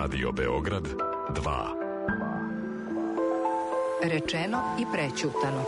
Radio Beograd 2. Rečeno i prećutano.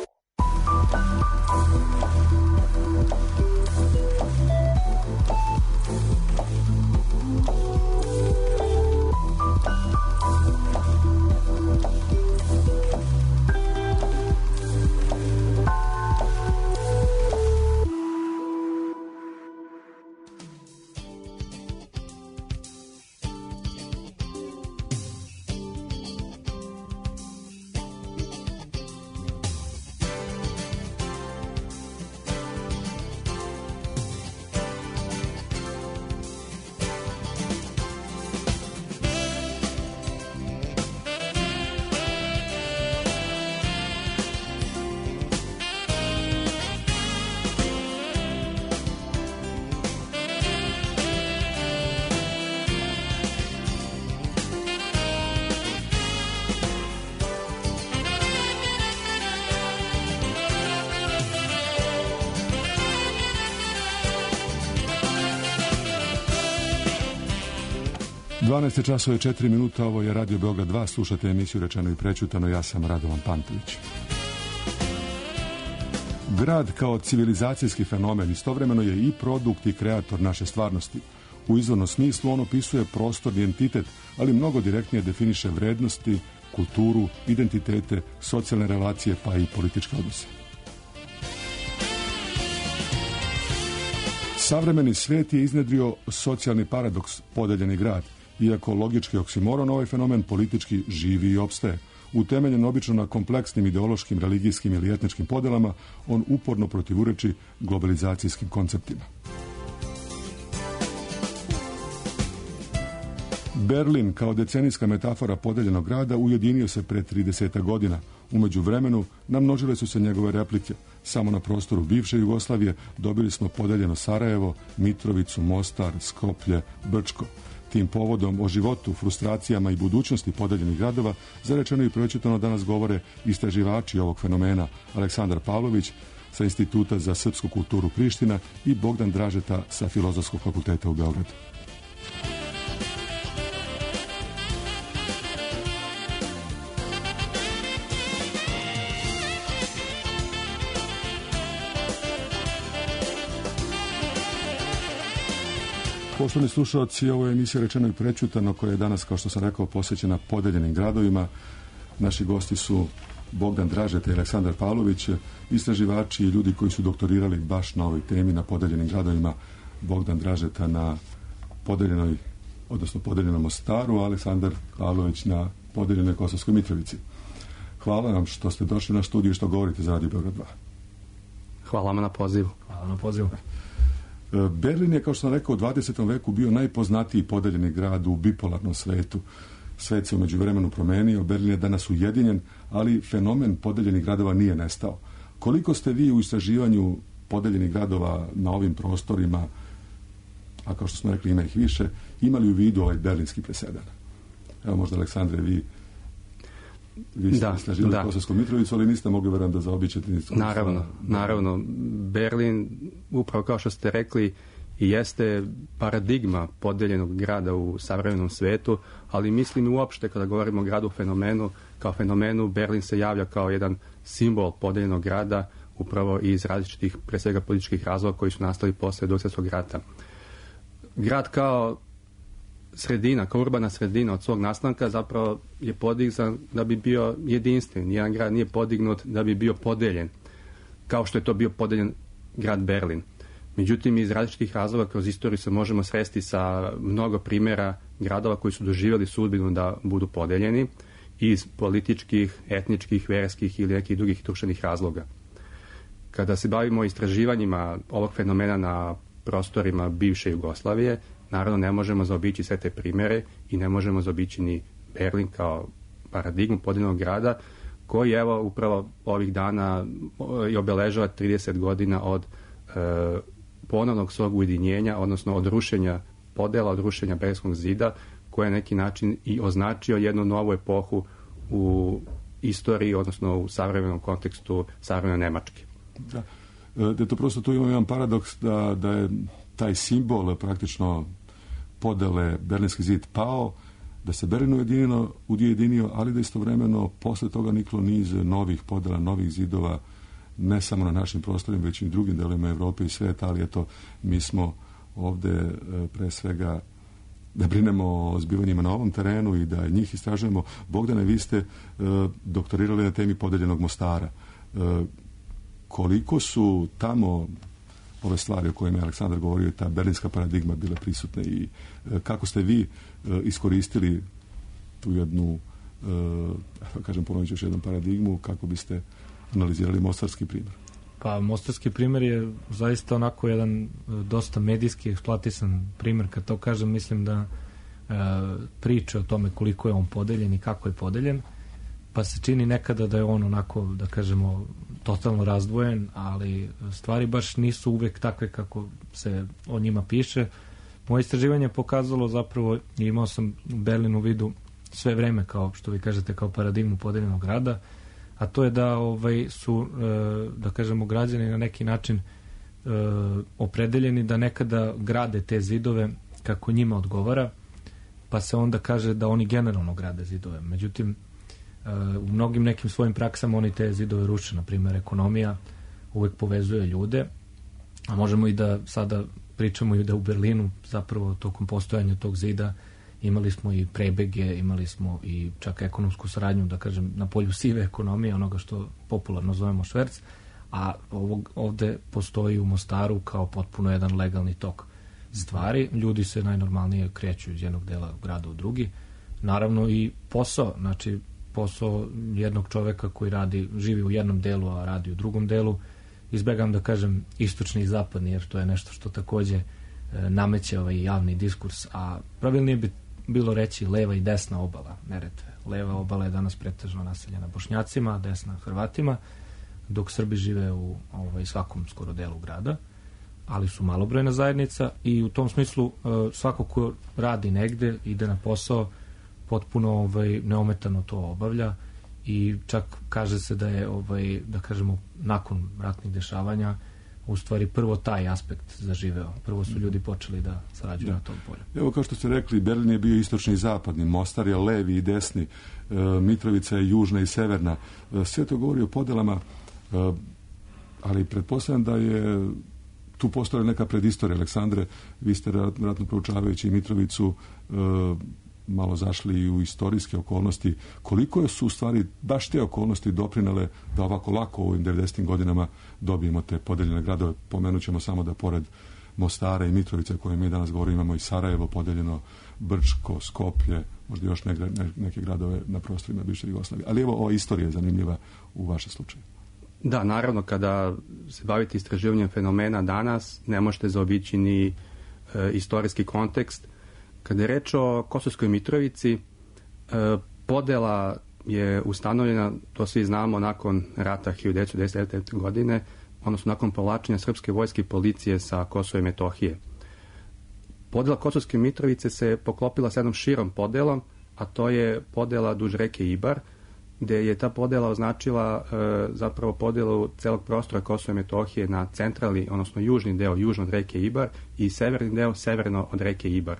časova i 4 minuta, ovo je Radio Beograd 2, slušate emisiju Rečeno i prećutano, ja sam Radovan Pantović. Grad kao civilizacijski fenomen istovremeno je i produkt i kreator naše stvarnosti. U izvornom smislu on opisuje prostorni entitet, ali mnogo direktnije definiše vrednosti, kulturu, identitete, socijalne relacije pa i političke odnose. Savremeni svet je iznedrio socijalni paradoks, podeljeni grad. Iako logički oksimoron, ovaj fenomen politički živi i opstaje. Utemeljen obično na kompleksnim ideološkim, religijskim ili etničkim podelama, on uporno protivureči globalizacijskim konceptima. Berlin kao decenijska metafora podeljenog grada ujedinio se pre 30 godina. U međuvremenu namnožile su se njegove replike. Samo na prostoru bivše Jugoslavije dobili smo podeljeno Sarajevo, Mitrovicu, Mostar, Skoplje, Brčko. Tim povodom o životu, frustracijama i budućnosti podeljenih gradova za Rečeno i prećutano danas govore istraživači ovog fenomena Aleksandar Pavlović sa Instituta za srpsku kulturu Priština i Bogdan Dražeta sa Filozofskog fakulteta u Beogradu. Poštovani slušalci, ovo je emisija Rečeno i prećutano koja je danas, kao što sam rekao, posvećena podeljenim gradovima. Naši gosti su Bogdan Dražeta i Aleksandar Pavlović, istraživači i ljudi koji su doktorirali baš na ovoj temi, na podeljenim gradovima. Bogdan Dražeta na podeljenom Mostaru, a Aleksandar Pavlović na podeljenoj Kosovskoj Mitrovici. Hvala vam što ste došli na studiju i što govorite za Radio Beograd 2. Hvala vam na pozivu. Hvala na pozivu. Berlin je, kao što sam rekao, u 20. veku bio najpoznatiji podeljeni grad u bipolarnom svetu. Svet se u međuvremenu promenio, Berlin je danas ujedinjen, ali fenomen podeljenih gradova nije nestao. Koliko ste vi u istraživanju podeljenih gradova na ovim prostorima, a kao što smo rekli ima ih više, imali u vidu ovaj berlinski presedan? Evo možda, Aleksandre, vi ste istraživali Kosovsku Mitrovicu, ali niste mogli, verujem, da zaobiđete. Naravno. Berlin, upravo kao što ste rekli, i jeste paradigma podeljenog grada u savremenom svetu, ali mislim uopšte kada govorimo o gradu kao fenomenu, Berlin se javlja kao jedan simbol podeljenog grada, upravo iz različitih, pre svega, političkih razloga koji su nastali posle Drugog svjetskog rata. Grad kao sredina, kao urbana sredina od svog nastanka zapravo je podignutan da bi bio jedinstven. Nijedan grad nije podignut da bi bio podeljen, kao što je to bio podeljen grad Berlin. Međutim, iz različitih razloga kroz istoriju se možemo sresti sa mnogo primjera gradova koji su doživjeli sudbinu da budu podeljeni iz političkih, etničkih, verskih ili nekih drugih društvenih razloga. Kada se bavimo istraživanjima ovog fenomena na prostorima bivše Jugoslavije, naravno ne možemo zaobići sve te primjere i ne možemo zaobići ni Berlin kao paradigmu podeljenog grada, koji evo upravo ovih dana i obeležava 30 godina od ponovnog svog ujedinjenja, odnosno od rušenja podela, od rušenja Berlinskog zida, koji je na neki način i označio jednu novu epohu u istoriji, odnosno u savremenom kontekstu savremene Nemačke. Da to prosto tu imamo jedan paradoks da je taj simbol praktično podele Berlinski zid pao da se Berlin ujedinio, ali da istovremeno posle toga niklo niz novih podela, novih zidova, ne samo na našim prostorima, već i drugim delovima Evrope i sveta, ali eto, mi smo ovde pre svega da brinemo o zbivanjima na ovom terenu i da njih istražujemo. Bogdane, vi ste doktorirali na temi podeljenog Mostara. Koliko su tamo ove stvari o kojima je Aleksandar govorio, ta berlinska paradigma bila prisutna i kako ste vi iskoristili tu jednu, ponovit ću još jednu paradigmu, kako biste analizirali mostarski primjer? Pa mostarski primjer je zaista onako jedan dosta medijski eksploatisan primjer. Kad to kažem, mislim da priče o tome koliko je on podeljen i kako je podeljen, pa se čini nekada da je on onako, da kažemo, totalno razdvojen, ali stvari baš nisu uvek takve kako se o njima piše. Moje istraživanje je pokazalo zapravo, imao sam Berlin u vidu sve vreme, kao što vi kažete, kao paradigmu podeljenog grada, a to je da su, da kažemo, građani na neki način opredeljeni da nekada grade te zidove kako njima odgovara, pa se onda kaže da oni generalno grade zidove. Međutim, u mnogim nekim svojim praksama oni te zidove ruše. Na primjer, ekonomija uvek povezuje ljude, a možemo i da sada pričamo i da u Berlinu zapravo tokom postojanja tog zida imali smo i prebege, imali smo i čak ekonomsku saradnju, da kažem, na polju sive ekonomije, onoga što popularno zovemo šverc, a ovde postoji u Mostaru kao potpuno jedan legalni tok stvari. Ljudi se najnormalnije kreću iz jednog dela grada u drugi. Naravno i posao, znači posao jednog čoveka koji živi u jednom delu, a radi u drugom delu. Izbegam da kažem istočni i zapadni, jer to je nešto što takođe nameće ovaj javni diskurs, a pravilnije bi bilo reći leva i desna obala Neretve. Leva obala je danas pretežno naseljena Bošnjacima, desna Hrvatima, dok Srbi žive u svakom skoro delu grada, ali su malobrojna zajednica i u tom smislu svako ko radi negde, ide na posao, potpuno neometano to obavlja i čak kaže se da je, da kažemo, nakon ratnih dešavanja u stvari prvo taj aspekt zaživeo. Prvo su ljudi počeli da sarađuju na tom polju. Evo, kao što ste rekli, Berlin je bio istočni i zapadni, Mostar je levi i desni, Mitrovica je južna i severna. Sve to govori o podelama, ali pretpostavljam da je tu postojala neka predistorija. Aleksandre, vi ste vjerojatno proučavajući Mitrovicu malo zašli i u istorijske okolnosti. Koliko su u stvari baš te okolnosti doprinele da ovako lako u ovim 90. godinama dobijemo te podeljene gradove? Pomenut ćemo samo da pored Mostara i Mitrovice, koje mi danas govorimo, imamo i Sarajevo podeljeno, Brčko, Skoplje, možda još neke gradove na prostorima bivše Jugoslavije. Ali evo, ova istorija je zanimljiva u vašem slučaju. Da, naravno, kada se bavite istraživanjem fenomena danas, ne možete zaobići ni istorijski kontekst. Kada je reč o Kosovskoj Mitrovici, podela je ustanovljena, to svi znamo, nakon rata 1999. godine, odnosno nakon povlačenja srpske vojske i policije sa Kosova i Metohije. Podela Kosovske Mitrovice se poklopila sa jednom širom podelom, a to je podela duž reke Ibar, gde je ta podela označila zapravo podelu celog prostora Kosova i Metohije na centralni, odnosno južni deo južno od reke Ibar i severni deo severno od reke Ibar.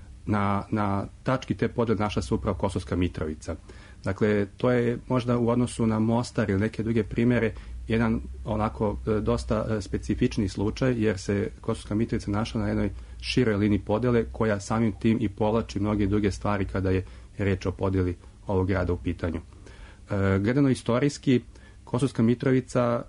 Na tački te podele našla se upravo Kosovska Mitrovica. Dakle, to je možda u odnosu na Mostar ili neke druge primjere jedan onako dosta specifični slučaj, jer se Kosovska Mitrovica našla na jednoj široj liniji podele koja samim tim i povlači mnoge druge stvari kada je reč o podeli ovog grada u pitanju. Gledano istorijski, Kosovska Mitrovica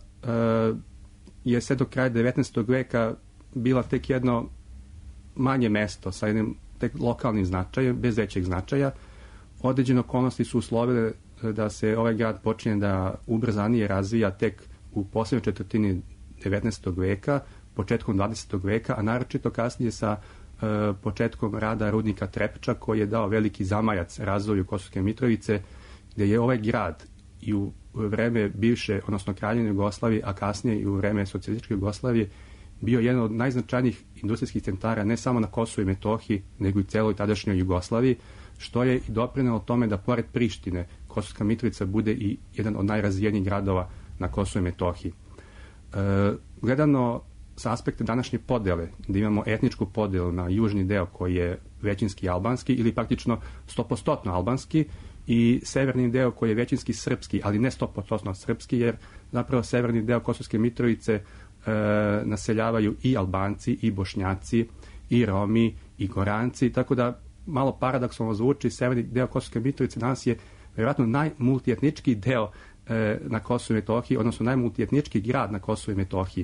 je sve do kraja 19. veka bila tek jedno manje mesto sa jednim tek lokalnim značajem, bez većeg značaja. Određene okolnosti su uslovile da se ovaj grad počinje da ubrzanije razvija tek u poslednjoj četvrtini 19. veka, početkom 20. veka, a naročito kasnije sa početkom rada rudnika Trepča, koji je dao veliki zamajac razvoju Kosovske Mitrovice, gde je ovaj grad i u vreme bivše, odnosno Kraljevine Jugoslavije, a kasnije i u vreme socijalističke Jugoslavije, bio jedan od najznačajnijih industrijskih centara ne samo na Kosovu i Metohiji, nego i celoj tadašnjoj Jugoslaviji, što je i doprinelo tome da pored Prištine Kosovska Mitrovica bude i jedan od najrazvijenijih gradova na Kosovu i Metohiji. Gledano sa aspekta današnje podele, da imamo etničku podelu na južni deo koji je većinski albanski ili praktično 100% albanski i severni deo koji je većinski srpski, ali ne 100% srpski, jer zapravo severni deo Kosovske Mitrovice naseljavaju i Albanci, i Bošnjaci, i Romi, i Goranci, tako da malo paradoksalno zvuči, severni deo Kosovske Mitrovice danas je vjerojatno najmultietnički deo na Kosovu i Metohiji, odnosno najmultietnički grad na Kosovu i Metohiji.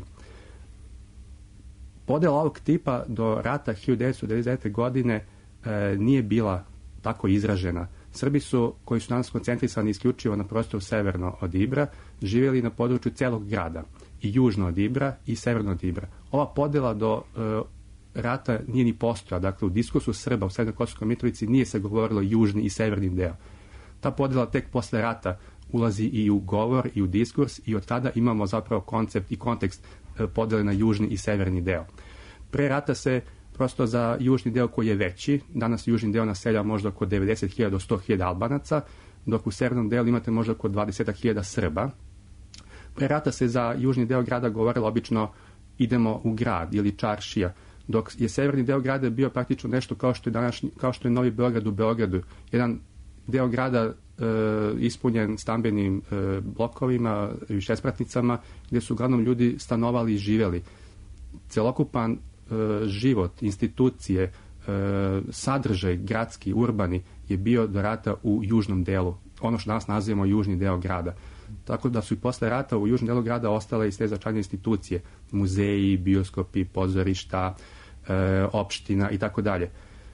Podela ovog tipa do rata 1999. godine nije bila tako izražena. Srbi su, koji su danas koncentrisani isključivo na prostoru severno od Ibra, živjeli na području celog grada, i južno od Ibra i severno od Ibra. Ova podela do rata nije ni postojala. Dakle, u diskursu Srba u Severnoj Kosovskoj Mitrovici nije se govorilo južni i severni deo. Ta podela tek posle rata ulazi i u govor i u diskurs i od tada imamo zapravo koncept i kontekst podele na južni i severni deo. Pre rata se prosto za južni deo koji je veći, danas južni deo naselja možda oko 90.000 do 100.000 Albanaca, dok u severnom delu imate možda oko 20.000 Srba. Pre rata se za južni deo grada govorilo obično idemo u grad ili čaršija, dok je severni deo grada bio praktično nešto kao što je Novi Beograd u Beogradu. Jedan deo grada ispunjen stambenim blokovima i višespratnicama gdje su uglavnom ljudi stanovali i živjeli. Celokupan život, institucije, sadržaj gradski, urbani je bio do rata u južnom delu, ono što danas nazivamo južni deo grada. Tako da su i posle rata u južnom delu grada ostale i sve značajne institucije, muzeji, bioskopi, pozorišta, opština i tako dalje.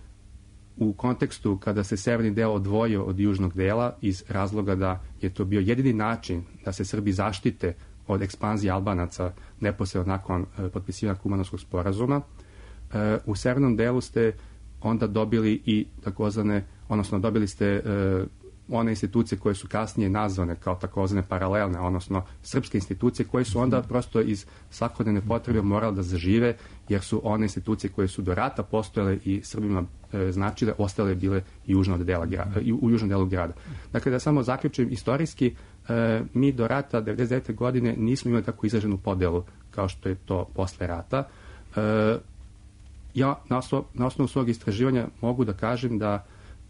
U kontekstu kada se severni deo odvojio od južnog dela iz razloga da je to bio jedini način da se Srbi zaštite od ekspanzije Albanaca neposredno nakon potpisivanja Kumanovskog sporazuma, u severnom delu ste onda dobili i takozvane, odnosno dobili ste one institucije koje su kasnije nazvane kao takozvane paralelne, odnosno srpske institucije koje su onda prosto iz svakodnevne potrebe morale da zažive, jer su one institucije koje su do rata postojale i Srbima značile, ostale bile i u južnom delu grada. Dakle, da samo zaključim, istorijski mi do rata 1999. godine nismo imali tako izraženu podelu kao što je to posle rata. Ja na osnovu svog istraživanja mogu da kažem da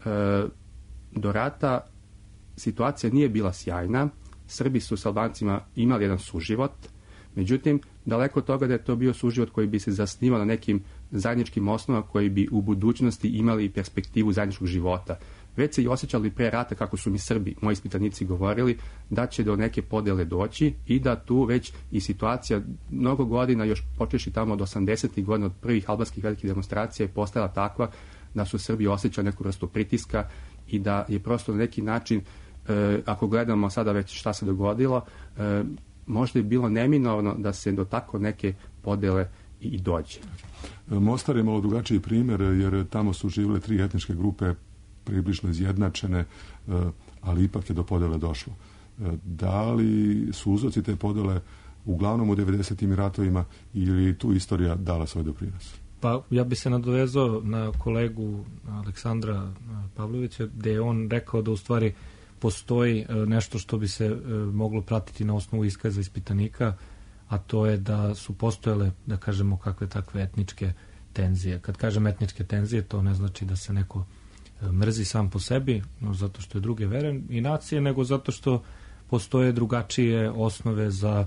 do rata situacija nije bila sjajna. Srbi su s Albancima imali jedan suživot, međutim, daleko od toga da je to bio suživot koji bi se zasnivao na nekim zajedničkim osnovama koji bi u budućnosti imali perspektivu zajedničkog života. Već se i osjećali pre rata, kako su mi Srbi, moji ispitanici, govorili, da će do neke podele doći i da tu već i situacija mnogo godina, još počeši tamo od 80. godina, od prvih albanskih velikih demonstracija, je postala takva da su Srbi osjećali neku vrstu pritiska i da je prosto na neki način, ako gledamo sada već šta se dogodilo, možda je bilo neminovno da se do tako neke podele i dođe. Mostar je malo drugačiji primjer, jer tamo su živjele 3 etničke grupe približno izjednačene, ali ipak je do podele došlo. Da li su uzroci te podele uglavnom u 90. ratovima ili tu istorija dala svoj doprinos? Pa ja bi se nadovezao na kolegu Aleksandra Pavlovića, gde je on rekao da u stvari postoji nešto što bi se moglo pratiti na osnovu iskaza ispitanika, a to je da su postojale, da kažemo, kakve takve etničke tenzije. Kad kažem etničke tenzije, to ne znači da se neko mrzi sam po sebi, no zato što je druge vere i nacije, nego zato što postoje drugačije osnove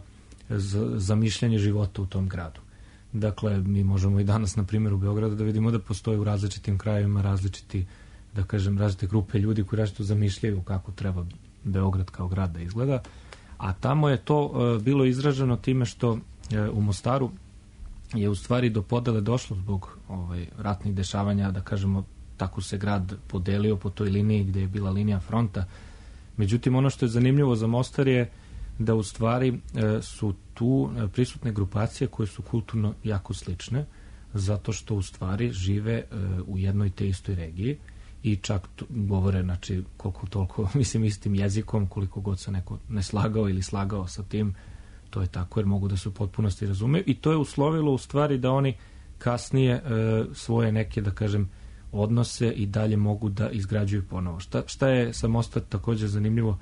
za mišljenje života u tom gradu. Dakle, mi možemo i danas, na primjer, u Beogradu da vidimo da postoje u različitim krajevima različite grupe ljudi koji različito zamišljaju kako treba Beograd kao grad da izgleda, a tamo je to bilo izraženo time što u Mostaru je u stvari do podele došlo zbog ratnih dešavanja, da kažemo, tako se grad podelio po toj liniji gde je bila linija fronta. Međutim, ono što je zanimljivo za Mostar je da u stvari su tu prisutne grupacije koje su kulturno jako slične, zato što u stvari žive u jednoj te istoj regiji i čak govore, znači, koliko toliko, mislim, istim jezikom, koliko god se neko ne slagao ili slagao sa tim, to je tako, jer mogu da se u potpunosti razumeju i to je uslovilo u stvari da oni kasnije svoje neke, da kažem, odnose i dalje mogu da izgrađuju ponovo. Šta je sa Mostar također zanimljivo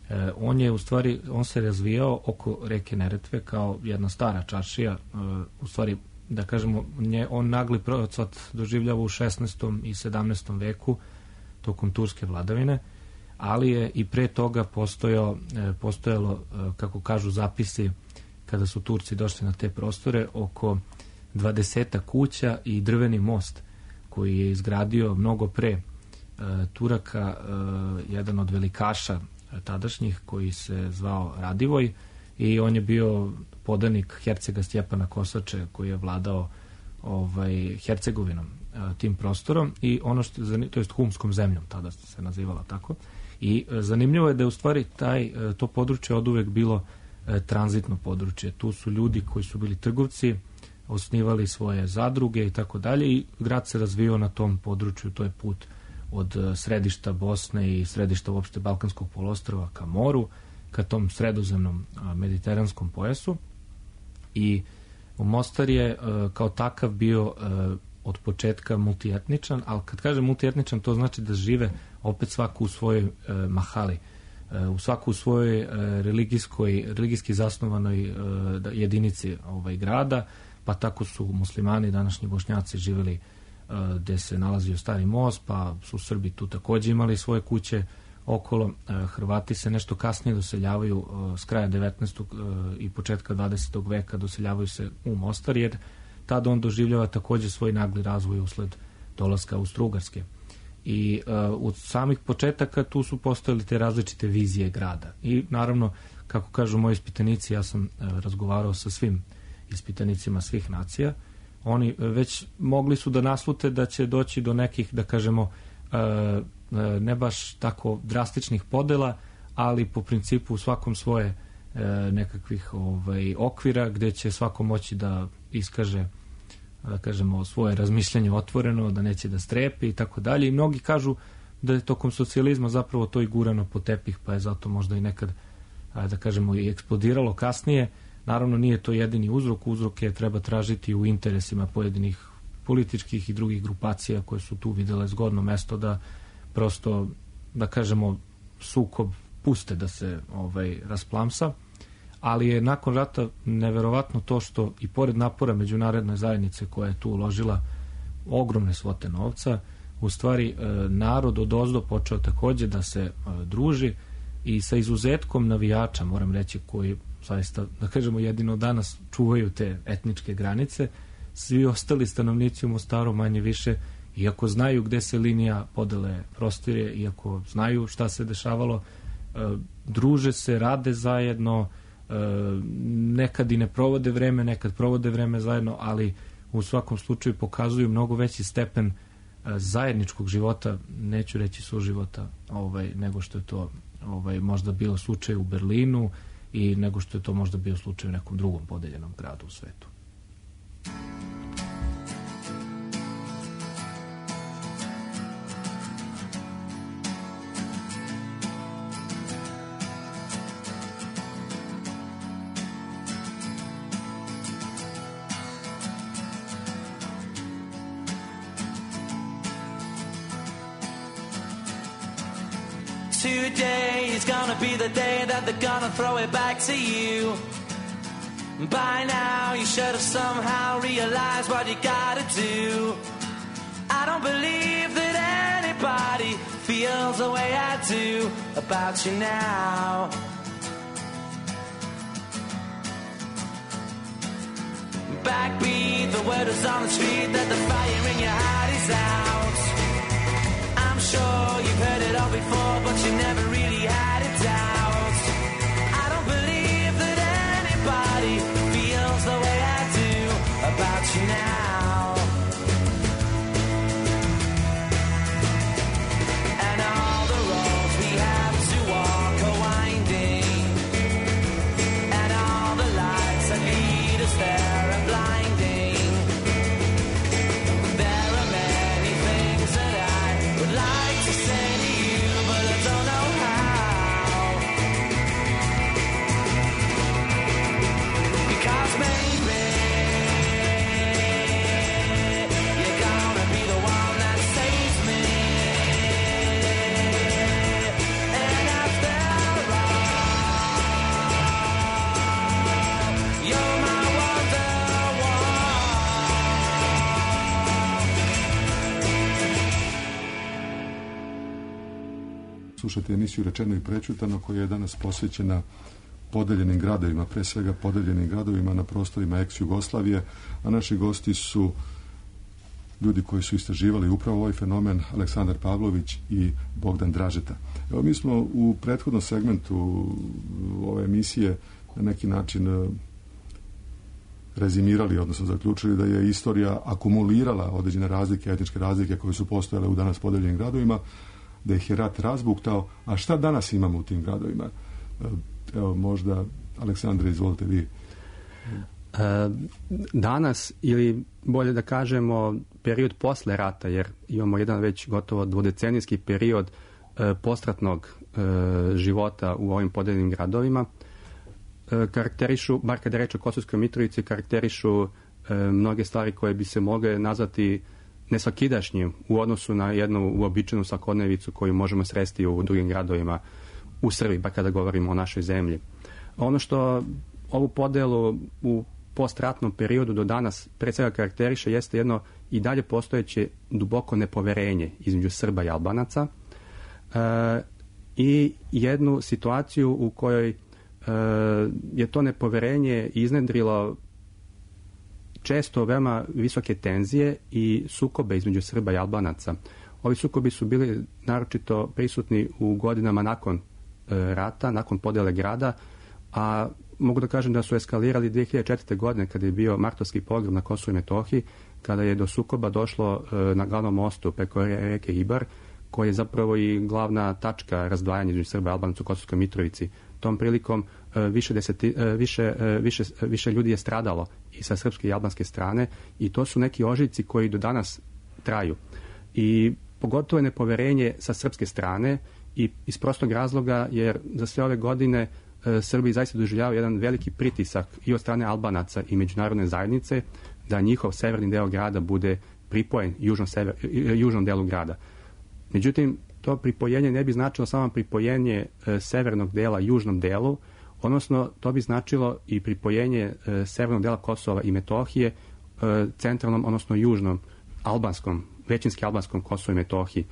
On se razvijao oko reke Neretve kao jedna stara čaršija, u stvari, da kažemo, on nagli procvat doživljava u 16. i 17. veku tokom turske vladavine, ali je i pre toga postojalo, kako kažu zapisi, kada su Turci došli na te prostore, oko 20 kuća i drveni most koji je izgradio mnogo pre Turaka jedan od velikaša tadašnjih koji se zvao Radivoj, i on je bio podanik hercega Stjepana Kosače koji je vladao Hercegovinom, tim prostorom, i to jest Humskom zemljom, tada se nazivala tako. I zanimljivo je da je u stvari to područje oduvek bilo tranzitno područje. Tu su ljudi koji su bili trgovci, osnivali svoje zadruge i tako dalje, i grad se razvijao na tom području. To je put od središta Bosne i središta uopšte Balkanskog poluostrva ka moru, ka tom sredozemnom mediteranskom pojasu. I Mostar je kao takav bio od početka multietničan, ali kad kažem multietničan, to znači da žive opet svako u svojoj mahali, u svaku u svojoj religijski zasnovanoj jedinici grada, pa tako su muslimani, današnji Bošnjaci, živjeli gde se nalazio Stari most, pa su Srbi tu takođe imali svoje kuće okolo. Hrvati se nešto kasnije doseljavaju s kraja 19. i početka 20. veka, doseljavaju se u Mostar, jer tada on doživljava takođe svoj nagli razvoj usled dolaska Austro-Ugarske. I od samih početaka tu su postojali te različite vizije grada. I naravno, kako kažu moji ispitanici, ja sam razgovarao sa svim ispitanicima svih nacija, oni već mogli su da naslute da će doći do nekih, da kažemo, ne baš tako drastičnih podela, ali po principu svakom svoje nekakvih okvira gde će svako moći da iskaže, da kažemo, svoje razmišljanje otvoreno, da neće da strepi i tako dalje. I mnogi kažu da je tokom socijalizma zapravo to i gurano po tepih, pa je zato možda i nekad, da kažemo, i eksplodiralo kasnije. Naravno, nije to jedini uzrok. Uzroke treba tražiti u interesima pojedinih političkih i drugih grupacija koje su tu videle zgodno mesto da prosto, da kažemo, sukob puste da se rasplamsa. Ali je nakon rata neverovatno to što i pored napora međunarodne zajednice koja je tu uložila ogromne svote novca, u stvari narod odozdo počeo takođe da se druži, i sa izuzetkom navijača, moram reći, koji zaista, da kažemo, jedino danas čuvaju te etničke granice. Svi ostali stanovnici u Mostaru manje više, iako znaju gde se linija podele prostire, iako znaju šta se dešavalo, druže se, rade zajedno, nekad i ne provode vreme, nekad provode vreme zajedno, ali u svakom slučaju pokazuju mnogo veći stepen zajedničkog života, neću reći suživota, nego što je to možda bio slučaj u Berlinu i nego što je to možda bio slučaj u nekom drugom podeljenom gradu u svetu. Today is gonna be the day that they're gonna throw it back to you. By now you should have somehow realized what you gotta do. I don't believe that anybody feels the way I do about you now. Backbeat, the word is on the street that the fire in your heart is out. I'm sure you've heard it all before, but you never really had a doubt. I don't believe that anybody feels the way I do about you now. And all the roads we have to walk are winding, and all the lights that lead us there are blinding. There are many things that I would like to say to you, but I don't know slušate emisiju Rečeno i prećutano koja je danas posvećena podeljenim gradovima, pre svega podeljenim gradovima na prostorima ex-Jugoslavije, a naši gosti su ljudi koji su istraživali upravo ovaj fenomen, Aleksandar Pavlović i Bogdan Dražeta. Evo, mi smo u prethodnom segmentu ove emisije na neki način rezimirali, odnosno zaključili da je istorija akumulirala određene razlike, etničke razlike koje su postojale u danas podeljenim gradovima, da ih je rat razbuktao. A šta danas imamo u tim gradovima? Evo, možda, Aleksandre, izvolite vi. Danas, ili bolje da kažemo period posle rata, jer imamo jedan već gotovo dvodecenijski period postratnog života u ovim podeljenim gradovima, karakterišu, bar kada reč o Kosovskoj Mitrovici, karakterišu mnoge stvari koje bi se mogle nazvati nesvakidašnjim u odnosu na jednu uobičajenu svakodnevicu koju možemo sresti u drugim gradovima u Srbiji, bar kada govorimo o našoj zemlji. Ono što ovu podelu u postratnom periodu do danas pre svega karakteriše jeste jedno i dalje postojeće duboko nepoverenje između Srba i Albanaca i jednu situaciju u kojoj je to nepoverenje iznedrilo često veoma visoke tenzije i sukobe između Srba i Albanaca. Ovi sukobi su bili naročito prisutni u godinama nakon rata, nakon podele grada, a mogu da kažem da su eskalirali 2004. godine kada je bio martovski pogrom na Kosovu i Metohiji, kada je do sukoba došlo na glavnom mostu preko reke Ibar, koja je zapravo i glavna tačka razdvajanja između Srba i Albanaca u Kosovskoj Mitrovici. Tom prilikom više ljudi je stradalo i sa srpske i albanske strane i to su neki ožiljci koji do danas traju. I pogotovo je nepoverenje sa srpske strane i iz prostog razloga jer za sve ove godine Srbi zaista doživljavaju jedan veliki pritisak i od strane Albanaca i međunarodne zajednice da njihov severni deo grada bude pripojen južnom delu grada. Međutim, to pripojenje ne bi značilo samo pripojenje severnog dela južnom delu, odnosno to bi značilo i pripojenje severnog dela Kosova i Metohije centralnom, odnosno južnom albanskom, većinski albanskom Kosovu i Metohiji.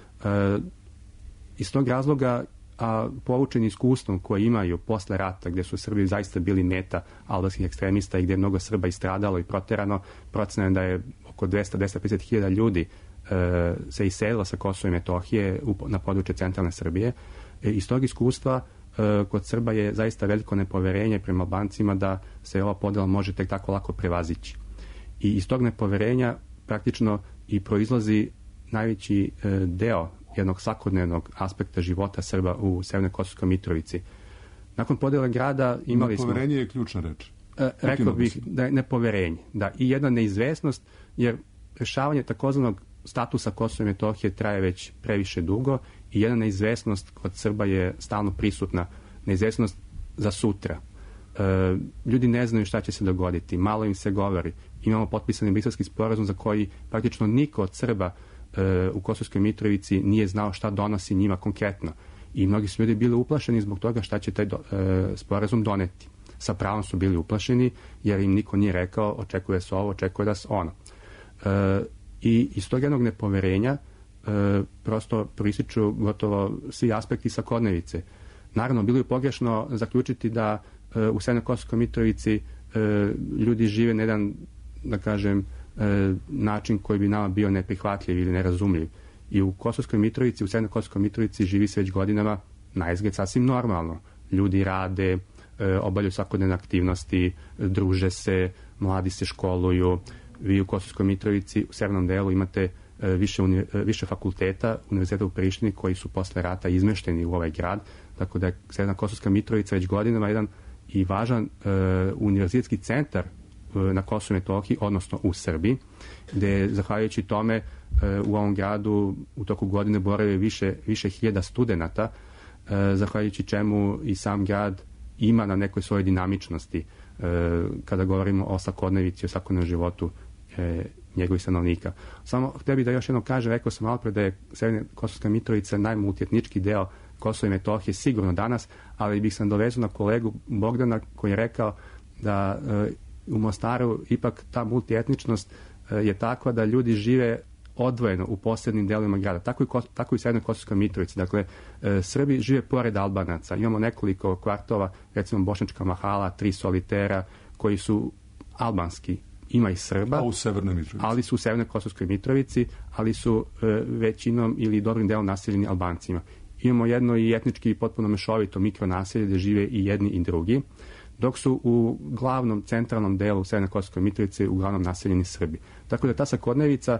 Iz tog razloga, a poučeni iskustvom koje imaju posle rata, gdje su Srbi zaista bili meta albanskih ekstremista i gdje je mnogo Srba istradalo i proterano, procena je da je oko 250 hiljada ljudi se iselilo sa Kosova i Metohije na područje centralne Srbije. Iz tog iskustva kod Srba je zaista veliko nepoverenje prema Albancima da se ova podela može tek tako lako prevazići. I iz tog nepoverenja praktično i proizlazi najveći deo jednog svakodnevnog aspekta života Srba u Severnoj Kosovskoj Mitrovici. Nakon podele grada imali smo... Nepoverenje je ključna reč. Rekao bih da je nepoverenje. Da, i jedna neizvesnost, jer rešavanje takozvanog statusa Kosova i Metohije traje već previše dugo i jedna neizvesnost kod Srba je stalno prisutna. Neizvesnost za sutra. Ljudi ne znaju šta će se dogoditi. Malo im se govori. Imamo potpisani Briselski sporazum za koji praktično niko od Srba u Kosovskoj Mitrovici nije znao šta donosi njima konkretno. I mnogi su ljudi bili uplašeni zbog toga šta će taj sporazum doneti. Sa pravom su bili uplašeni jer im niko nije rekao očekuje se ovo, očekuje da se ono. I iz tog jednog nepoverenja prosto proističu gotovo svi aspekti svakodnevice. Naravno, bilo je pogrešno zaključiti da u Severnoj Kosovskoj Mitrovici ljudi žive na jedan, da kažem, način koji bi nama bio neprihvatljiv ili nerazumljiv. I u Kosovskoj Mitrovici, u Severnoj Kosovskoj Mitrovici živi se već godinama naizgled sasvim normalno. Ljudi rade, obavljaju svakodnevne aktivnosti, druže se, mladi se školuju. Vi u Kosovskoj Mitrovici, u severnom delu imate više fakulteta, univerziteta u Prištini koji su posle rata izmešteni u ovaj grad, tako da je Severna Kosovska Mitrovica već godinama jedan i važan univerzitetski centar na Kosovu i Metohiji, odnosno u Srbiji, gde zahvaljujući tome u ovom gradu u toku godine borave više hiljada studenata, zahvaljujući čemu i sam grad ima na nekoj svojoj dinamičnosti kada govorimo o svakodnevici, o svakodnevnom životu njegovih stanovnika. Samo htio bih da još jednom kažem, rekao sam malo pre da je Severna Kosovska Mitrovica najmultietnički deo Kosova i Metohije sigurno danas, ali bih sam dovezao na kolegu Bogdana koji je rekao da u Mostaru ipak ta multietničnost je takva da ljudi žive odvojeno u posebnim delovima grada, tako i u Severnoj Kosovskoj Mitrovici. Dakle, Srbi žive pored Albanaca. Imamo nekoliko kvartova, recimo Bošnjačka mahala, 3 solitera, koji su albanski. Ima i Srba, ali su u Severnoj Kosovskoj Mitrovici, ali su većinom ili dobrim delom naseljeni Albancima. Imamo jedno i etnički potpuno mešovito mikronaselje gde žive i jedni i drugi, dok su u glavnom centralnom delu Severne Kosovske Mitrovice uglavnom naseljeni Srbi. Tako da ta svakodnevica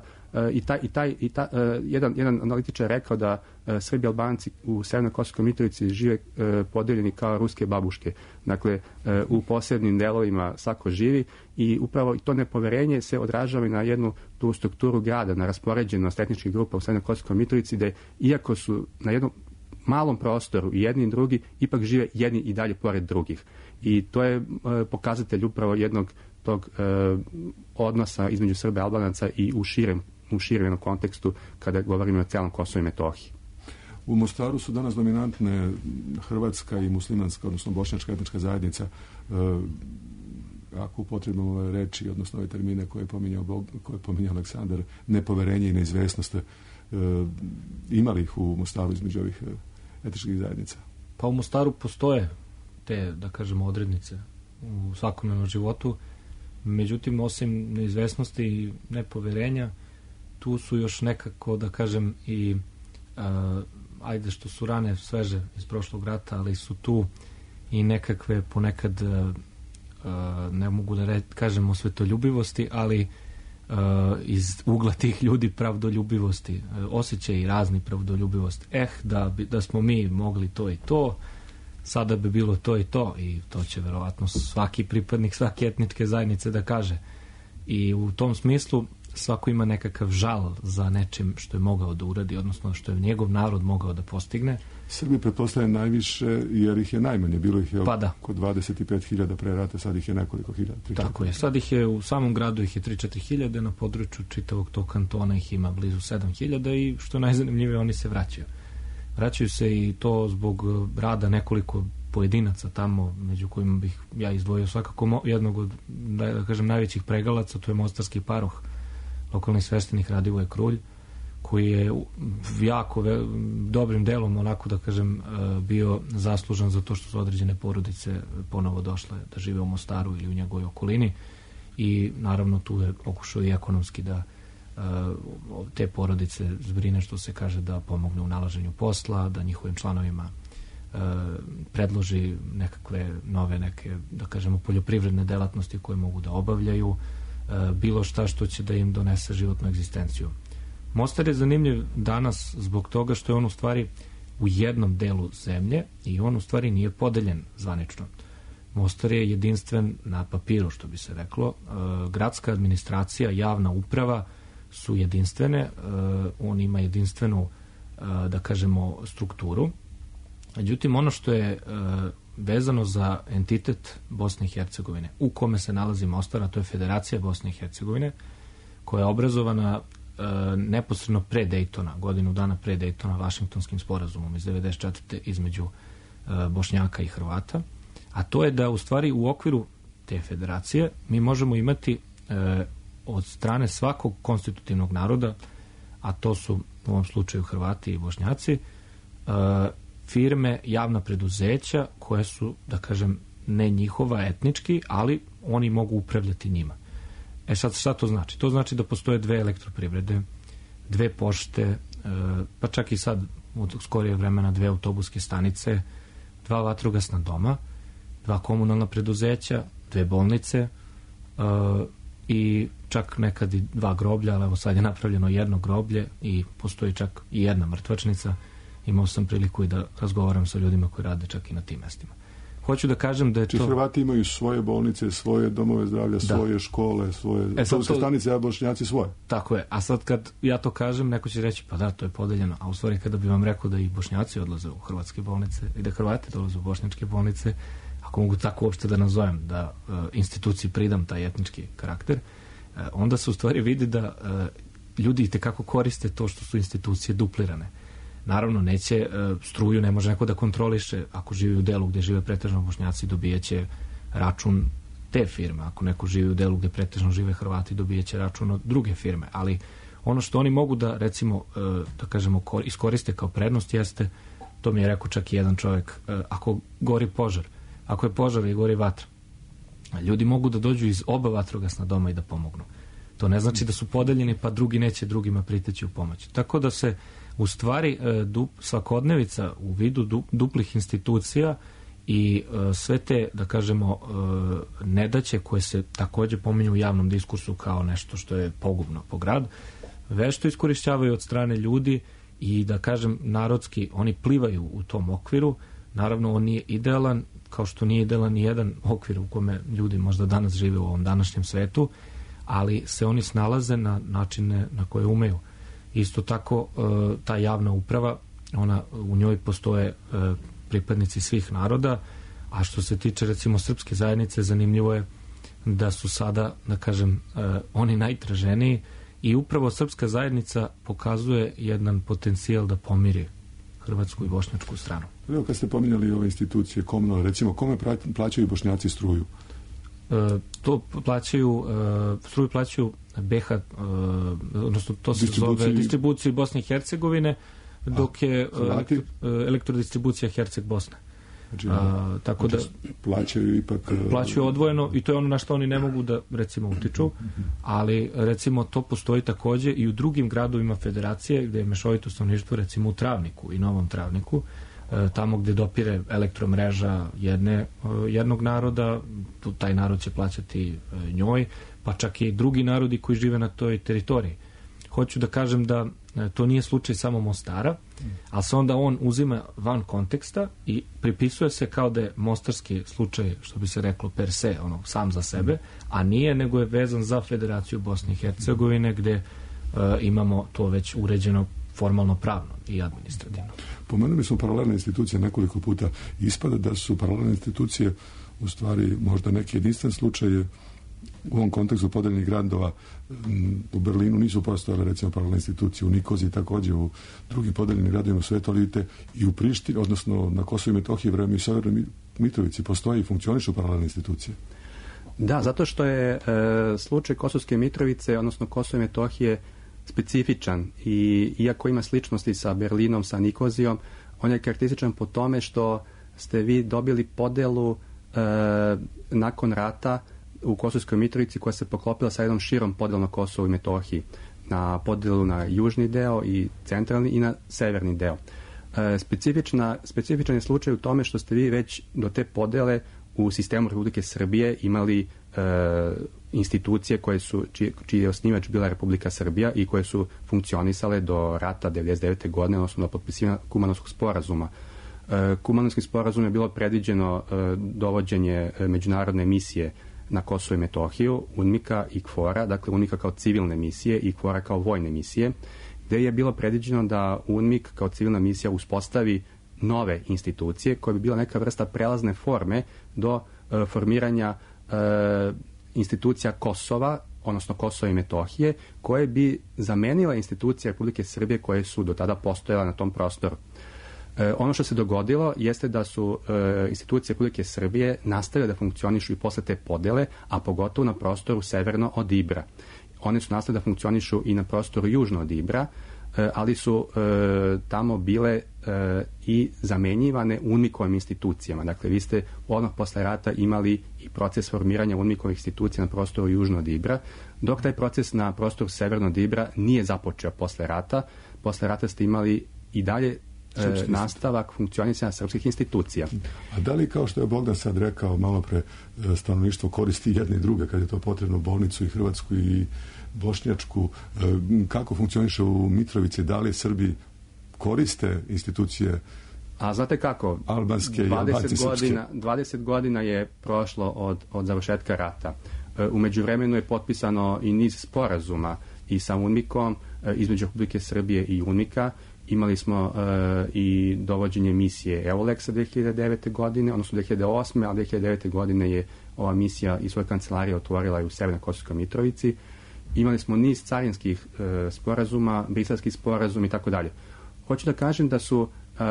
jedan analitičar je rekao da Srbi i Albanci u Severnoj Kosovskoj Mitrovici žive podeljeni kao ruske babuške. Dakle, u posebnim delovima svako živi i upravo to nepoverenje se odražava i na jednu tu strukturu grada, na raspoređenost etničkih grupa u Severnoj Kosovskoj Mitrovici, da iako su na jednom malom prostoru i jedni i drugi, ipak žive jedni i dalje pored drugih. I to je pokazatelj upravo jednog tog odnosa između Srba i Albanaca i u širem kontekstu kada govorimo o celom Kosovu i Metohiji. U Mostaru su danas dominantne hrvatska i muslimanska, odnosno bošnjačka etnička zajednica. Ako upotrebimo reči, odnosno ove termine koje je pominjao Aleksandar, nepoverenje i neizvesnost, ima li ih u Mostaru između ovih etničkih zajednica? Pa u Mostaru postoje te, da kažemo, odrednice u svakodnevnom životu. Međutim, osim neizvesnosti i nepoverenja, tu su još nekako, da kažem, i ajde što su rane sveže iz prošlog rata, ali su tu i nekakve ponekad ne mogu da kažemo svetoljubivosti, ali iz ugla tih ljudi pravdoljubivosti, osjećaj razni pravdoljubivosti. Da smo mi mogli to i to, sada bi bilo to i to, i to će verovatno svaki pripadnik svake etničke zajednice da kaže. I u tom smislu svako ima nekakav žal za nečim što je mogao da uradi, odnosno što je njegov narod mogao da postigne. Srbi pretpostavljaju najviše jer ih je najmanje, bilo ih je oko 25.000 pre rata, sad ih je nekoliko hiljada. Tako je, sad ih je u samom gradu ih je 3-4 hiljade, na području čitavog tog kantona ih ima blizu 7.000 i što je najzanimljivije, oni se vraćaju. Vraćaju se i to zbog rada nekoliko pojedinaca tamo, među kojima bih ja izdvojio svakako jednog od, da kažem, najvećih pregalaca, to je mostarski paroh, lokalni sveštenik Radivoje Krulj, koji je jako dobrim delom, onako da kažem, bio zaslužan za to što su određene porodice ponovo došle da žive u Mostaru ili u njegovoj okolini, i naravno tu je pokušao i ekonomski da te porodice zbrine, što se kaže, da pomogne u nalaženju posla, da njihovim članovima predloži nekakve nove, da kažemo, poljoprivredne delatnosti koje mogu da obavljaju, bilo šta što će da im donese životnu egzistenciju. Mostar je zanimljiv danas zbog toga što je on u stvari u jednom delu zemlje i on u stvari nije podeljen zvanično. Mostar je jedinstven na papiru, što bi se reklo. Gradska administracija, javna uprava su jedinstvene, on ima jedinstvenu, da kažemo, strukturu. Međutim, ono što je vezano za entitet Bosne i Hercegovine, u kome se nalazi Mostar, a to je Federacija Bosne i Hercegovine, koja je obrazovana neposredno pre Dejtona, godinu dana pre Dejtona, Vašingtonskim sporazumom iz 1994. između Bošnjaka i Hrvata, a to je da u stvari u okviru te federacije mi možemo imati od strane svakog konstitutivnog naroda, a to su u ovom slučaju Hrvati i Bošnjaci, firme, javna preduzeća koje su, da kažem, ne njihova etnički, ali oni mogu upravljati njima. Sad šta to znači? To znači da postoje 2 elektroprivrede, 2 pošte, pa čak i sad od skorijeg vremena 2 autobuske stanice, 2 vatrogasna doma, 2 komunalna preduzeća, 2 bolnice i čak nekad i 2 groblja, ali evo sad je napravljeno 1 groblje i postoji čak i 1 mrtvačnica. Imao sam priliku i da razgovaram sa ljudima koji rade čak i na tim mestima. Hoću da kažem da je to... Hrvati imaju svoje bolnice, svoje domove zdravlja, svoje škole, svoje autobuske stanice, a Bošnjaci svoje. Tako je. A sad kad ja to kažem, neko će reći, pa da, to je podeljeno. A u stvari kada bi vam rekao da i Bošnjaci odlaze u hrvatske bolnice i da Hrvati dolaze u bošnjačke bolnice, ako mogu tako uopšte da nazovem, da instituciji pridam taj etnički karakter, onda se u stvari vidi da ljudi itekako koriste to što su institucije duplirane. Naravno, neće struju, ne može neko da kontroliše. Ako živi u delu gde žive pretežno Bošnjaci, dobijeće račun te firme. Ako neko živi u delu gde pretežno žive Hrvati, dobijeće račun od druge firme. Ali Ono što oni mogu da, recimo, da kažemo, iskoriste kao prednost jeste, to mi je rekao čak i jedan čovjek, ako gori požar, ako je požar i gori vatra, ljudi mogu da dođu iz oba vatrogasna doma i da pomognu. To ne znači da su podeljeni pa drugi neće drugima priteći u pomoć. Tako da se u stvari svakodnevica u vidu duplih institucija i sve te, da kažemo, nedaće koje se također pominju u javnom diskursu kao nešto što je pogubno po grad, vešto iskorišćavaju od strane ljudi i, da kažem, narodski, oni plivaju u tom okviru. Naravno, on nije idealan, kao što nije idealan ni jedan okvir u kome ljudi možda danas žive u ovom današnjem svetu, ali se oni snalaze na načine na koje umeju. Isto tako, ta javna uprava, u njoj postoje pripadnici svih naroda, a što se tiče, recimo, srpske zajednice, zanimljivo je da su sada, da kažem, oni najtraženiji i upravo srpska zajednica pokazuje jedan potencijal da pomiri hrvatsku i bošnjačku stranu. Evo, kad ste pominjali ove institucije komunalne, recimo, kome plaćaju Bošnjaci struju? Struju plaćaju BiH, odnosno to se zove distribuciju Bosne i Hercegovine, dok je elektrodistribucija Herceg Bosne. Znači, tako da plaćaju ipak... Plaćaju odvojeno i to je ono na što oni ne mogu da, recimo, utiču, ali, recimo, to postoji također i u drugim gradovima federacije gdje je mešovito stanovništvo, recimo u Travniku i Novom Travniku, tamo gdje dopire elektromreža jednog naroda, taj narod će plaćati njoj, pa čak i drugi narodi koji žive na toj teritoriji. Hoću da kažem da to nije slučaj samo Mostara, ali se onda on uzima van konteksta i pripisuje se kao da je mostarski slučaj, što bi se reklo per se, sam za sebe, a nije, nego je vezan za Federaciju Bosne i Hercegovine, gdje imamo to već uređeno formalno pravno i administrativno. Pomenuli smo paralelne institucije nekoliko puta. Ispada da su paralelne institucije u stvari možda neki jedinstven slučaj. U ovom kontekstu podeljenih gradova u Berlinu nisu postojale, recimo, paralelne institucije, u Nikoziji također, u drugim podeljenim gradovima u svetu, ali i u Prištini, odnosno na Kosovu i Metohiji, vreme i Severnoj Mitrovici postoji i funkcionišu paralelne institucije. Da, zato što je slučaj Kosovske Mitrovice, odnosno Kosova i Metohije, specifičan i iako ima sličnosti sa Berlinom, sa Nikozijom, on je karakterističan po tome što ste vi dobili podelu nakon rata u Kosovskoj Mitrovici koja se poklopila sa jednom širom podelom na Kosovu i Metohiji, na podelu na južni deo i centralni i na severni deo. Specifičan je slučaj u tome što ste vi već do te podele u sistemu Republike Srbije imali institucije čiji je osnivač bila Republika Srbija i koje su funkcionisale do rata 1999. godine, odnosno do potpisivanja Kumanovskog sporazuma. Kumanovskim sporazumom je bilo predviđeno dovođenje međunarodne misije na Kosovo i Metohiju, UNMIK-a i KFOR-a, dakle UNMIK-a kao civilne misije i KFOR-a kao vojne misije, gdje je bilo predviđeno da UNMIK kao civilna misija uspostavi nove institucije koje bi bila neka vrsta prelazne forme do formiranja institucija Kosova, odnosno Kosova i Metohije, koje bi zamenile institucije Republike Srbije koje su do tada postojale na tom prostoru. Ono što se dogodilo jeste da su institucije Republike Srbije nastavile da funkcionišu i posle te podele, a pogotovo na prostoru severno od Ibra. One su nastavile da funkcionišu i na prostoru južno od Ibra, ali su tamo bile i zamenjivane UNMIK-ovim institucijama. Dakle, vi ste odmah posle rata imali i proces formiranja UNMIK-ovih institucija na prostoru južno od Ibra, dok taj proces na prostoru severno od Ibra nije započeo posle rata. Posle rata ste imali i dalje nastavak funkcionisanja srpskih institucija. A da li, kao što je Bogdan sad rekao malo pre, stanovništvo koristi jedne i druge kad je to potrebno, bolnicu i hrvatsku i bošnjačku, kako funkcioniše u Mitrovici, da li Srbi koriste institucije? A znate kako? Albanske i Albanci srpske. 20 godina je prošlo od završetka rata. U međuvremenu je potpisano i niz sporazuma i sa UNMIK-om, između Republike Srbije i UNMIK-a. Imali smo i dovođenje misije EULEX-a 2009. godine, odnosno 2008. a 2009. godine je ova misija i svoje kancelarije otvorila i u Severnoj Kosovskoj Mitrovici. Imali smo niz carinskih sporazuma, briselski sporazum i tako dalje. Hoću da kažem da su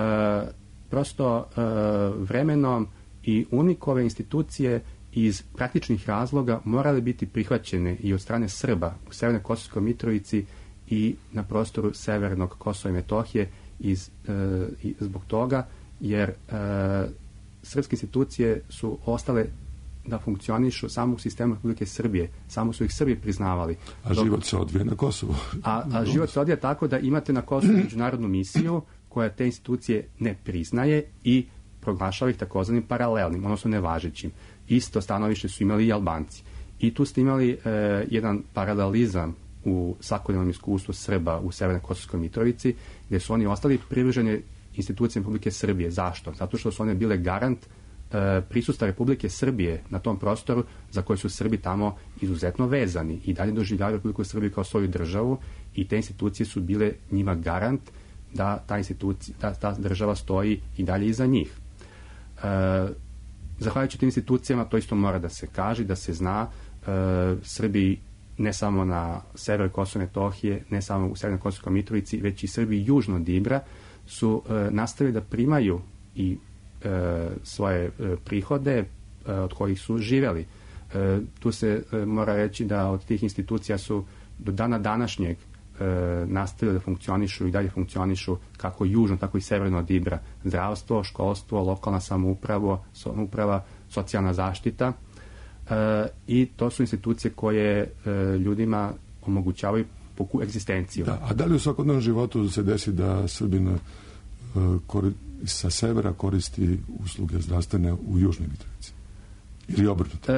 prosto vremenom i UNMIK-ove institucije iz praktičnih razloga morale biti prihvaćene i od strane Srba u Severnoj Kosovskoj Mitrovici i na prostoru severnog Kosova i Metohije zbog toga jer srpske institucije su ostale da funkcionišu samo u sistemu Republike Srbije. Samo su ih Srbi priznavali. A život se odvija na Kosovu. A život se odvija tako da imate na Kosovu međunarodnu misiju koja te institucije ne priznaje i proglašava ih takozvanim paralelnim, odnosno nevažećim. Isto stanovište su imali i Albanci. I tu ste imali jedan paralelizam u svakodnevnom iskustvu Srba u Severnoj Kosovskoj Mitrovici, gdje su oni ostali privrženi institucijama Republike Srbije. Zašto? Zato što su one bile garant prisustva Republike Srbije na tom prostoru za koje su Srbi tamo izuzetno vezani i dalje doživljavaju Republiku Srbiju kao svoju državu i te institucije su bile njima garant da ta država stoji i dalje iza njih. Zahvaljujući tim institucijama, to isto mora da se kaže, da se zna, Srbi ne samo na severu Kosova i Metohije, ne samo u Severnoj Kosovskoj Mitrovici, već i Srbi južno od Ibra su nastavili da primaju i svoje prihode od kojih su živeli. Tu se mora reći da od tih institucija su do dana današnjeg nastavili da funkcionišu i dalje funkcionišu kako južno, tako i severno od Ibra. Zdravstvo, školstvo, lokalna samouprava, socijalna zaštita i to su institucije koje ljudima omogućavaju egzistenciju. Da, a da li u svakodnevnom životu se desi da Srbin sa severa koristi usluge zdravstvene u južnoj Mitrovici? Ili obrnuto?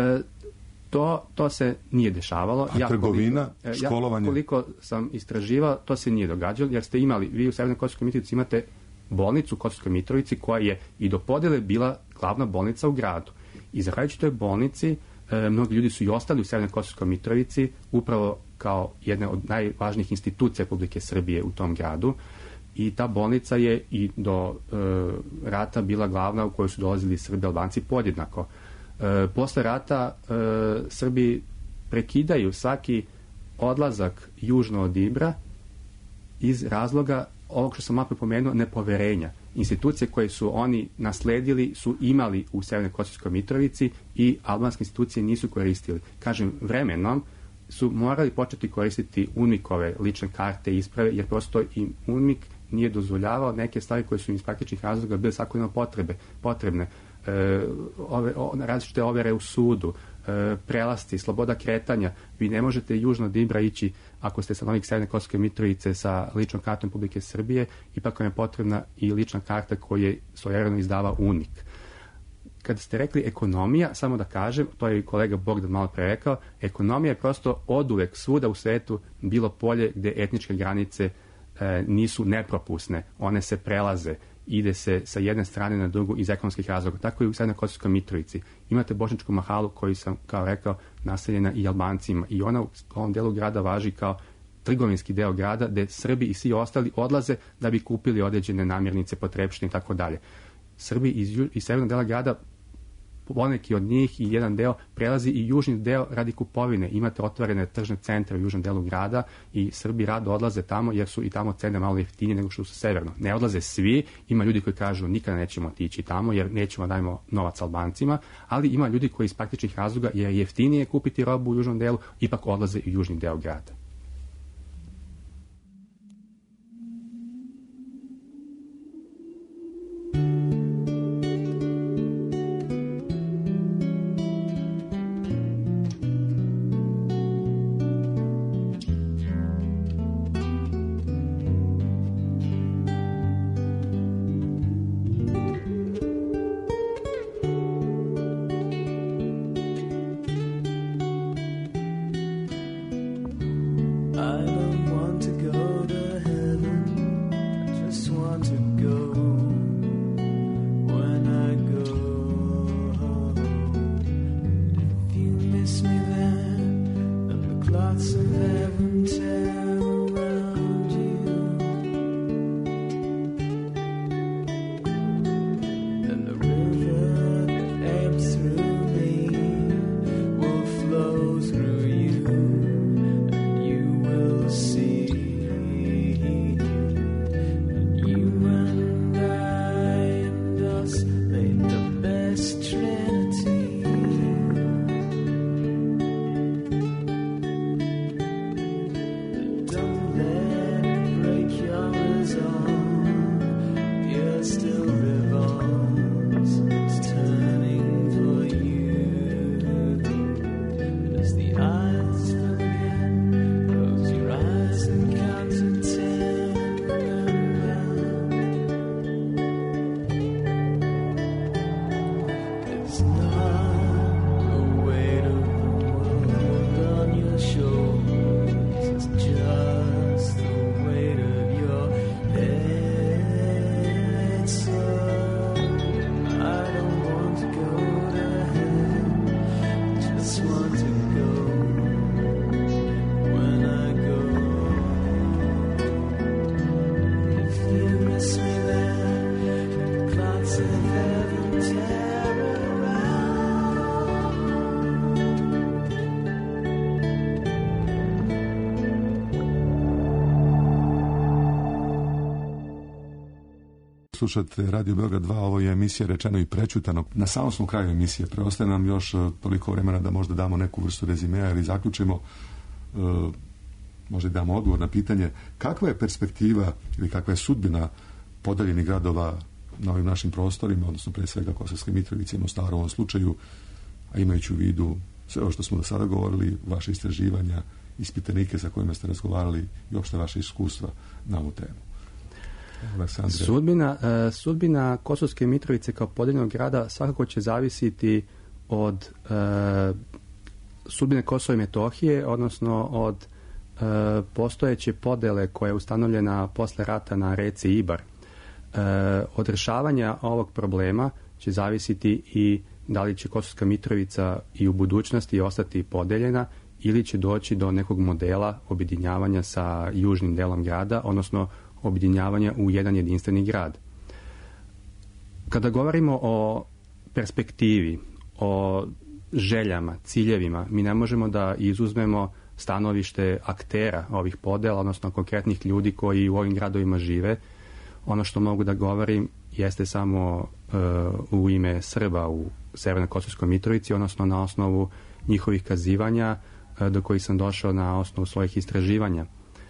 To se nije dešavalo. A trgovina, školovanje? Koliko sam istraživao, to se nije događalo, jer ste imali, vi u Severnoj Kosovskoj Mitrovici imate bolnicu u Kosovskoj Mitrovici koja je i do podjele bila glavna bolnica u gradu. I zahvaljujući toj bolnici, mnogi ljudi su i ostali u Severnoj Kosovskoj Mitrovici upravo kao jedne od najvažnijih institucija Republike Srbije u tom gradu. I ta bolnica je i do rata bila glavna u kojoj su dolazili Srbi i Albanci podjednako. Posle rata Srbi prekidaju svaki odlazak južno od Ibra iz razloga ovog što sam malo pomenuo, nepoverenja. Institucije koje su oni nasledili su imali u Severnoj Kosovskoj Mitrovici i albanske institucije nisu koristili. Kažem, vremenom su morali početi koristiti UNMIK-ove lične karte i isprave, jer prosto i UNMIK nije dozvoljavao neke stvari koje su im iz praktičnih razloga bile svakodnevno potrebne. Različite overe u sudu, prelasci, sloboda kretanja. Vi ne možete južno od Ibra ići ako ste stanovnik Severne Kosovske Mitrovice sa ličnom kartom Republike Srbije, ipak vam je potrebna i lična karta koju je svojevremeno izdava UNMIK. Kada ste rekli ekonomija, samo da kažem, to je i kolega Bogdan malo pre rekao, ekonomija je prosto oduvek svuda u svetu bilo polje gde etničke granice nisu nepropusne, one se prelaze, ide se sa jedne strane na drugu iz ekonomskih razloga. Tako i u Severnoj Kosovskoj Mitrovici. Imate Bošnjačku mahalu koju sam, kao rekao, naseljena i Albancima i ona u ovom delu grada važi kao trgovinski deo grada gde Srbi i svi ostali odlaze da bi kupili određene namirnice, potrepštine i tako dalje. Srbi iz severnog dela grada, poneki od njih i jedan deo prelazi i južni deo radi kupovine. Imate otvorene tržne centre u južnom delu grada i Srbi rado odlaze tamo jer su i tamo cene malo jeftinije nego što su severno. Ne odlaze svi, ima ljudi koji kažu nikada nećemo otići tamo jer nećemo dajemo novac Albancima, ali ima ljudi koji iz praktičnih razloga je jeftinije kupiti robu u južnom delu, ipak odlaze u južni deo grada. slušate Radio Beograd 2, ovo je emisija Rečeno i prećutano. Na samom smo kraju emisije, preostaje nam još toliko vremena da možda damo neku vrstu rezimea ili zaključimo, možda damo odgovor na pitanje kakva je perspektiva ili kakva je sudbina podeljenih gradova na ovim našim prostorima, odnosno pre svega Kosovske Mitrovice i Mostara u ovom slučaju, a imajući u vidu sve ovo što smo do sada govorili, vaše istraživanja, ispitanike sa kojima ste razgovarali i uopšte vaše iskustva na ovu temu. Sudbina Kosovske Mitrovice kao podeljenog grada svakako će zavisiti od sudbine Kosova i Metohije, odnosno od postojeće podele koja je ustanovljena posle rata na reci Ibar. Od rešavanja ovog problema će zavisiti i da li će Kosovska Mitrovica i u budućnosti ostati podeljena ili će doći do nekog modela objedinjavanja sa južnim delom grada, odnosno objedinjavanja u jedan jedinstveni grad. Kada govorimo o perspektivi, o željama, ciljevima, mi ne možemo da izuzmemo stanovište aktera ovih podela, odnosno konkretnih ljudi koji u ovim gradovima žive. Ono što mogu da govorim jeste samo u ime Srba u Severnoj Kosovskoj Mitrovici, odnosno na osnovu njihovih kazivanja do kojih sam došao na osnovu svojih istraživanja.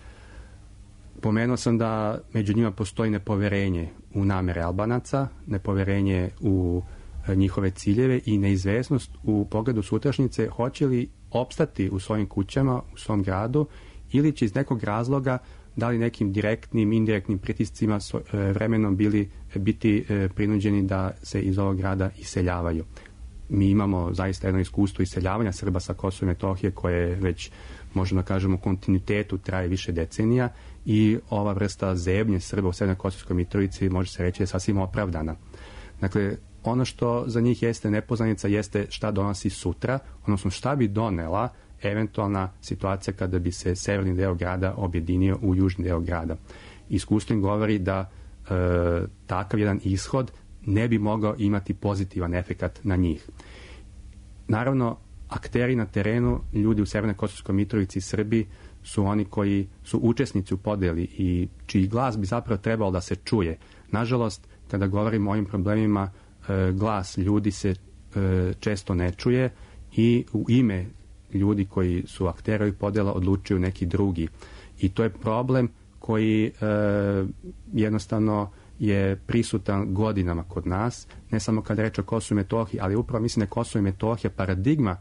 Pomenuo sam da među njima postoji nepoverenje u namere Albanaca, nepoverenje u njihove ciljeve i neizvesnost u pogledu sutrašnjice hoće li opstati u svojim kućama, u svom gradu ili će iz nekog razloga, da li nekim direktnim, indirektnim pritiscima vremenom biti prinuđeni da se iz ovog grada iseljavaju. Mi imamo zaista jedno iskustvo iseljavanja Srba sa Kosova i Metohije koje već, možemo da kažemo, u kontinuitetu traje više decenija i ova vrsta zebnje Srba u Severnoj Kosovskoj Mitrovici može se reći je sasvim opravdana. Dakle, ono što za njih jeste nepoznanica jeste šta donosi sutra, odnosno šta bi donela eventualna situacija kada bi se severni deo grada objedinio u južni deo grada. Iskustvo im govori da takav jedan ishod ne bi mogao imati pozitivan efekat na njih. Naravno, akteri na terenu, ljudi u Severnoj Kosovskoj Mitrovici i Srbi su oni koji su učesnici u podeli i čiji glas bi zapravo trebalo da se čuje. Nažalost, kada govorimo o ovim problemima, glas ljudi se često ne čuje i u ime ljudi koji su akteri ovih podela odlučuju neki drugi. I to je problem koji jednostavno je prisutan godinama kod nas, ne samo kada reč o Kosovu i Metohiji, ali upravo mislim da je Kosovo i Metohija paradigma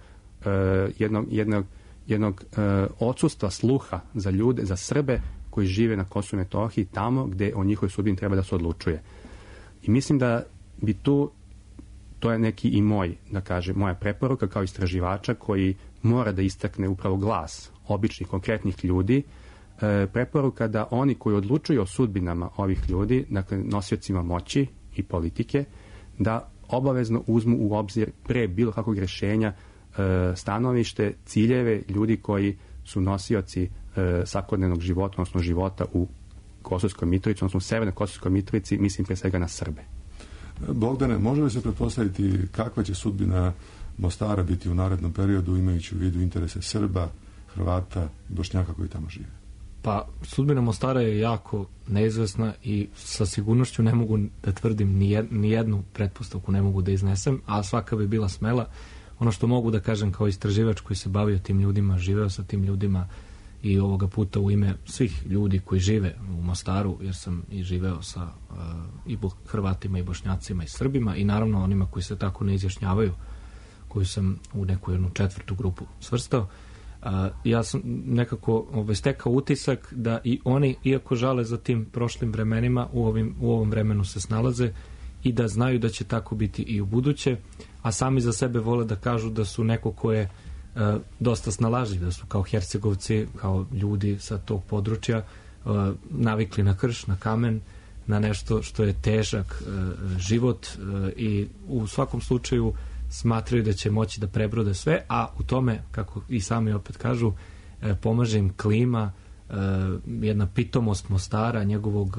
jednog odsustva sluha za ljude, za Srbe koji žive na Kosovu i Metohiji, tamo gde o njihovoj sudbini treba da se odlučuje. I mislim da bi to je neki i moja preporuka kao istraživača koji mora da istakne upravo glas običnih, konkretnih ljudi, preporuka da oni koji odlučuju o sudbinama ovih ljudi, dakle nosiocima moći i politike, da obavezno uzmu u obzir pre bilo kakvog rešenja stanovište, ciljeve ljudi koji su nosioci svakodnevnog života, odnosno života u Kosovskoj Mitrovici, odnosno u Severnoj Kosovskoj Mitrovici, mislim pre svega na Srbe. Bogdane, može li se pretpostaviti kakva će sudbina Mostara biti u narednom periodu, imajući u vidu interese Srba, Hrvata i Bošnjaka koji tamo žive? Pa, sudbina Mostara je jako neizvesna i sa sigurnošću ne mogu da tvrdim ni jednu pretpostavku ne mogu da iznesem, a svaka bi bila smela. Ono što mogu da kažem kao istraživač koji se bavio tim ljudima, živeo sa tim ljudima i ovoga puta u ime svih ljudi koji žive u Mostaru, jer sam i živeo sa i Hrvatima i Bošnjacima i Srbima i naravno onima koji se tako ne izjašnjavaju, koju sam u neku jednu četvrtu grupu svrstao. Ja sam nekako stekao utisak da i oni, iako žale za tim prošlim vremenima, u ovom vremenu se snalaze i da znaju da će tako biti i u buduće, a sami za sebe vole da kažu da su neko ko je dosta snalažljiv, da su kao Hercegovci, kao ljudi sa tog područja navikli na krš, na kamen, na nešto što je težak život i u svakom slučaju smatraju da će moći da prebrode sve, a u tome, kako i sami opet kažu, pomaže im klima, jedna pitomost Mostara, njegovog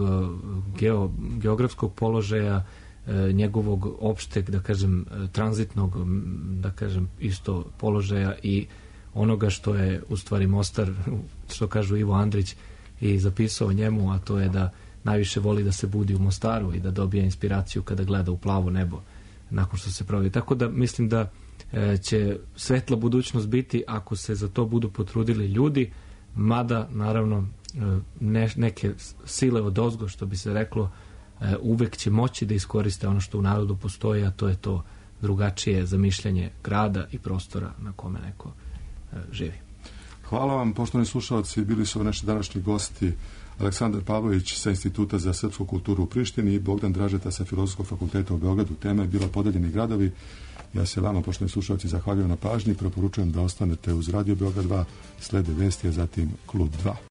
geografskog položaja, njegovog opšteg, da kažem, tranzitnog, da kažem, isto položaja i onoga što je u stvari Mostar, što kažu Ivo Andrić i zapisao o njemu, a to je da najviše voli da se budi u Mostaru i da dobije inspiraciju kada gleda u plavo nebo nakon što se provodi. Tako da mislim da će svetla budućnost biti ako se za to budu potrudili ljudi, mada naravno neke sile odozgo, što bi se reklo, uvek će moći da iskoriste ono što u narodu postoji, a to je to drugačije zamišljanje grada i prostora na kome neko živi. Hvala vam, poštovani slušalci, bili su naši današnji gosti Aleksandar Pavlović sa Instituta za srpsku kulturu u Prištini i Bogdan Dražeta sa Filozofskog fakulteta u Beogradu. Tema je bila Podeljeni gradovi. Ja se vama, poštovani slušalci, zahvaljujem na pažnji i preporučujem da ostanete uz Radio Beograd 2, slede vesti, a zatim Klub 2.